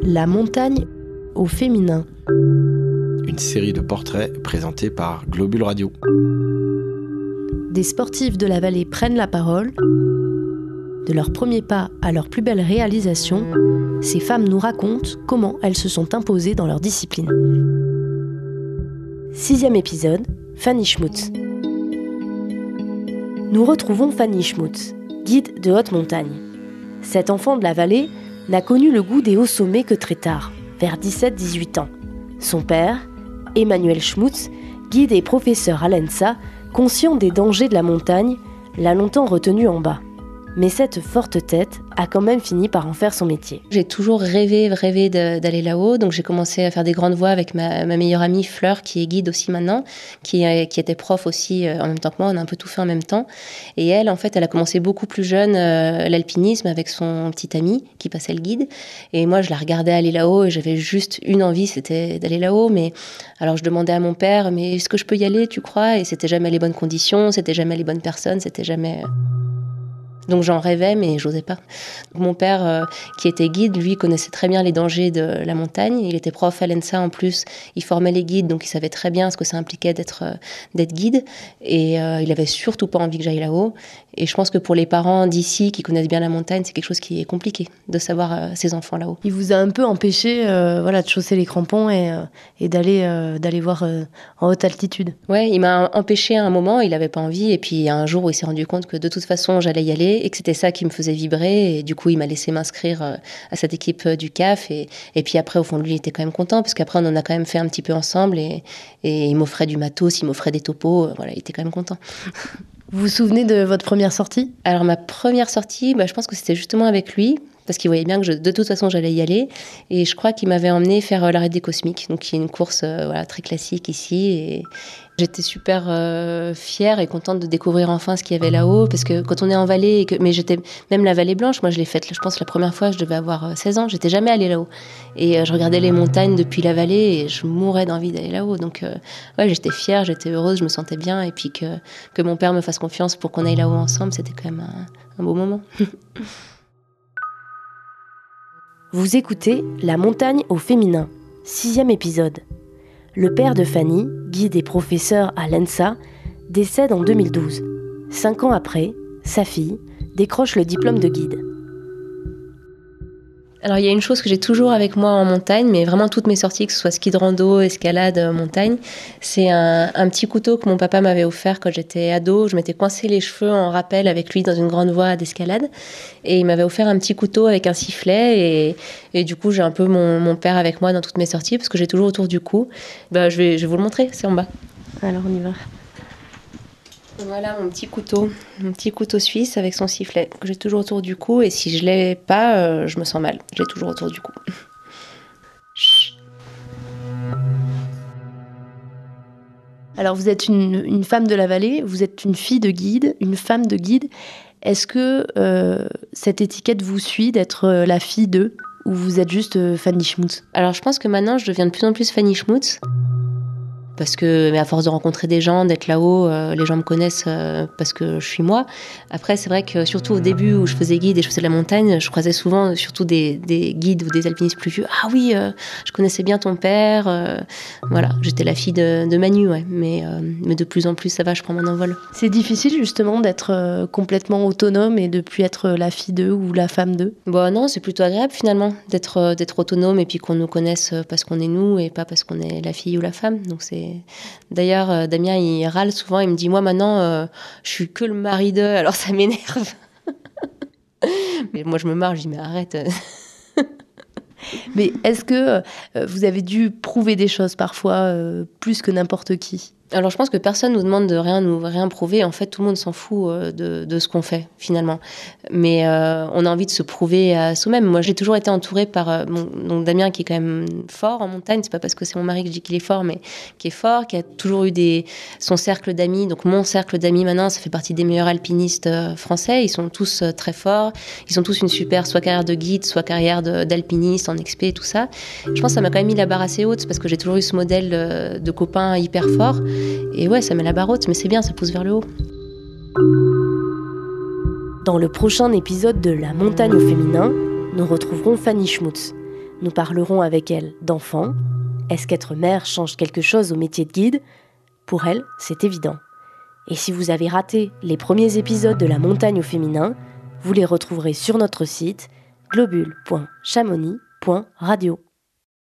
La montagne au féminin. Une série de portraits présentés par Globule Radio. Des sportives de la vallée prennent la parole. De leurs premiers pas à leurs plus belles réalisations, ces femmes nous racontent comment elles se sont imposées dans leur discipline. 6e épisode, Fanny Schmutz. Nous retrouvons Fanny Schmutz, guide de haute montagne. Cette enfant de la vallée n'a connu le goût des hauts sommets que très tard, vers 17-18 ans. Son père, Emmanuel Schmutz, guide et professeur à l'ENSA, conscient des dangers de la montagne, l'a longtemps retenu en bas. Mais cette forte tête a quand même fini par en faire son métier. J'ai toujours rêvé d'aller là-haut, donc j'ai commencé à faire des grandes voies avec ma meilleure amie Fleur, qui est guide aussi maintenant, qui était prof aussi en même temps que moi, on a un peu tout fait en même temps. Et elle, en fait, elle a commencé beaucoup plus jeune l'alpinisme avec son petit ami qui passait le guide. Et moi, je la regardais aller là-haut et j'avais juste une envie, c'était d'aller là-haut. Mais alors je demandais à mon père, mais est-ce que je peux y aller, tu crois ? Et c'était jamais les bonnes conditions, c'était jamais les bonnes personnes, c'était jamais... Donc j'en rêvais, mais j'osais pas. Mon père, qui était guide, lui, connaissait très bien les dangers de la montagne. Il était prof à l'ENSA en plus. Il formait les guides, donc il savait très bien ce que ça impliquait d'être guide. Et il avait surtout pas envie que j'aille là-haut. Et je pense que pour les parents d'ici, qui connaissent bien la montagne, c'est quelque chose qui est compliqué, de savoir ses enfants là-haut. Il vous a un peu empêché de chausser les crampons et d'aller voir en haute altitude. Ouais, il m'a empêché à un moment, il avait pas envie. Et puis il y a un jour où il s'est rendu compte que de toute façon, j'allais y aller et que c'était ça qui me faisait vibrer. Et du coup, il m'a laissé m'inscrire à cette équipe du CAF. Et puis après, au fond de lui, il était quand même content, parce qu'après, on en a quand même fait un petit peu ensemble. Et il m'offrait du matos, il m'offrait des topos. Voilà, il était quand même content. Vous vous souvenez de votre première sortie ? Alors ma première sortie, je pense que c'était justement avec lui, parce qu'il voyait bien que de toute façon j'allais y aller, et je crois qu'il m'avait emmené faire l'arrêt des Cosmiques, donc qui est une course très classique ici, et j'étais super fière et contente de découvrir enfin ce qu'il y avait là-haut, parce que quand on est en vallée, mais j'étais même la vallée blanche, moi je l'ai faite, je pense la première fois je devais avoir 16 ans, j'étais jamais allée là-haut, et je regardais les montagnes depuis la vallée et je mourais d'envie d'aller là-haut, donc j'étais fière, j'étais heureuse, je me sentais bien, et puis que mon père me fasse confiance pour qu'on aille là-haut ensemble, c'était quand même un beau moment. Vous écoutez La montagne au féminin, 6e épisode. Le père de Fanny, guide et professeur à l'ENSA, décède en 2012. 5 ans après, sa fille décroche le diplôme de guide. Alors il y a une chose que j'ai toujours avec moi en montagne, mais vraiment toutes mes sorties, que ce soit ski de rando, escalade, montagne, c'est un petit couteau que mon papa m'avait offert quand j'étais ado. Je m'étais coincé les cheveux en rappel avec lui dans une grande voie d'escalade, et il m'avait offert un petit couteau avec un sifflet, et du coup j'ai un peu mon père avec moi dans toutes mes sorties, parce que j'ai toujours autour du cou. Je vais vous le montrer, c'est en bas. Alors on y va. Voilà mon petit couteau suisse avec son sifflet que j'ai toujours autour du cou, et si je l'ai pas, je me sens mal. Je l'ai toujours autour du cou. Alors vous êtes une femme de la vallée, vous êtes une fille de guide, une femme de guide. Est-ce que cette étiquette vous suit d'être la fille de, ou vous êtes juste Fanny Schmutz ? Alors je pense que maintenant je deviens de plus en plus Fanny Schmutz. Parce que, à force de rencontrer des gens, d'être là-haut, les gens me connaissent parce que je suis moi. Après, c'est vrai que surtout au début où je faisais guide et je faisais de la montagne, je croisais souvent surtout des guides ou des alpinistes plus vieux. Ah oui, je connaissais bien ton père. Voilà, j'étais la fille de Manu, ouais. Mais de plus en plus, ça va, je prends mon envol. C'est difficile justement d'être complètement autonome et de plus être la fille d'eux ou la femme d'eux ? Non, c'est plutôt agréable finalement d'être autonome, et puis qu'on nous connaisse parce qu'on est nous et pas parce qu'on est la fille ou la femme. Donc c'est... D'ailleurs, Damien, il râle souvent, il me dit, moi maintenant, je suis que le mari d'eux, alors ça m'énerve. Mais moi, je me marre, je dis, mais arrête. Mais est-ce que vous avez dû prouver des choses parfois plus que n'importe qui ? Alors je pense que personne nous demande de rien prouver. En fait, tout le monde s'en fout de ce qu'on fait finalement. Mais on a envie de se prouver à soi-même. Moi, j'ai toujours été entourée par donc Damien, qui est quand même fort en montagne. C'est pas parce que c'est mon mari que je dis qu'il est fort, mais qui est fort, qui a toujours eu son cercle d'amis. Donc mon cercle d'amis maintenant, ça fait partie des meilleurs alpinistes français. Ils sont tous très forts. Ils ont tous une super soit carrière de guide, soit carrière d'alpiniste en expé et tout ça. Je pense que ça m'a quand même mis la barre assez haute, parce que j'ai toujours eu ce modèle de copain hyper fort. Et ouais, ça met la barre haute, mais c'est bien, ça pousse vers le haut. Dans le prochain épisode de La montagne au féminin, nous retrouverons Fanny Schmutz. nous parlerons avec elle d'enfants. Est-ce qu'être mère change quelque chose au métier de guide ? Pour elle, c'est évident. Et si vous avez raté les premiers épisodes de La Montagne au féminin, vous les retrouverez sur notre site globule.chamonix.radio.